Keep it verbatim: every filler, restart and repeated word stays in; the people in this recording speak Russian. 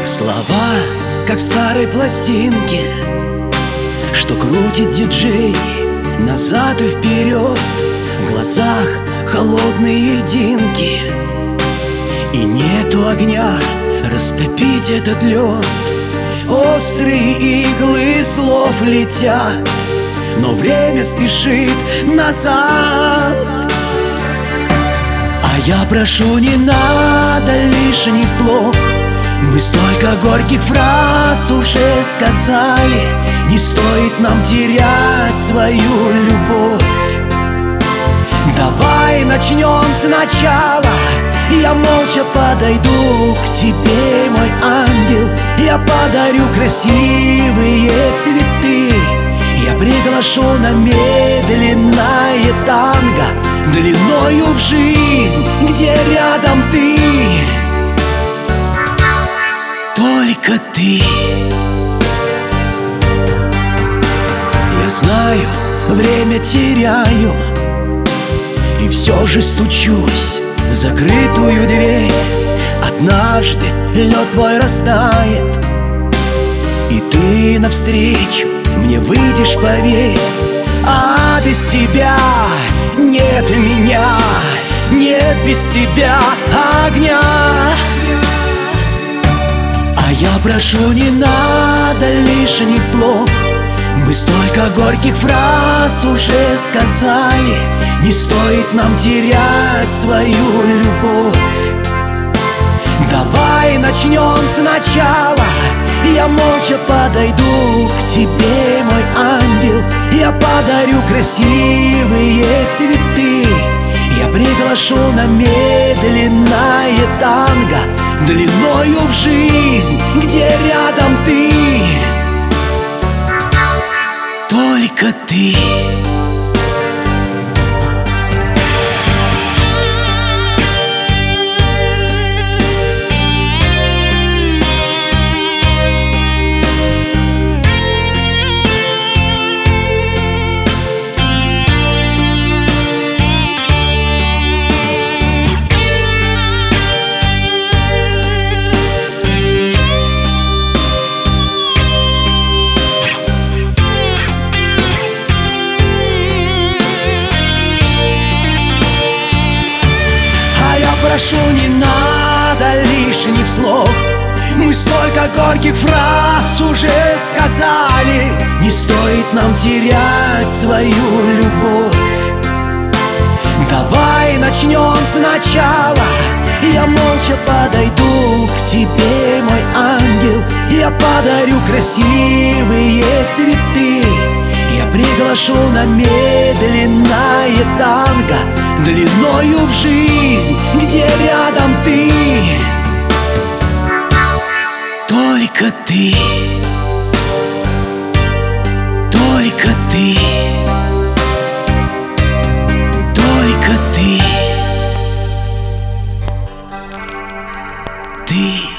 Слова, как в старой пластинке, что крутит диджей назад и вперед. В глазах холодные льдинки, и нету огня растопить этот лед. Острые иглы слов летят, но время спешит назад. А я прошу, не надо лишних слов. Мы столько горьких фраз уже сказали. Не стоит нам терять свою любовь. Давай начнем сначала. Я молча подойду к тебе, мой ангел. Я подарю красивые цветы. Я приглашу на медленное танго, длиною в жизнь, где рядом ты, только ты. Я знаю, время теряю, и все же стучусь в закрытую дверь. Однажды лед твой растает, и ты навстречу мне выйдешь, поверь. А без тебя нет меня, нет без тебя огня. А я прошу, не надо лишних слов. Мы столько горьких фраз уже сказали. Не стоит нам терять свою любовь. Давай начнем сначала. Я молча подойду к тебе, мой ангел. Я подарю красивые цветы. Я приглашу на медленное танго, длиною в жизнь, где рядом ты, только ты. Прошу, не надо лишних слов. Мы столько горьких фраз уже сказали. Не стоит нам терять свою любовь. Давай начнем сначала. Я молча подойду к тебе, мой ангел. Я подарю красивые цветы. Я приглашу на медленное танго, длиною в жизнь, где рядом ты, только ты, только ты, только ты, ты.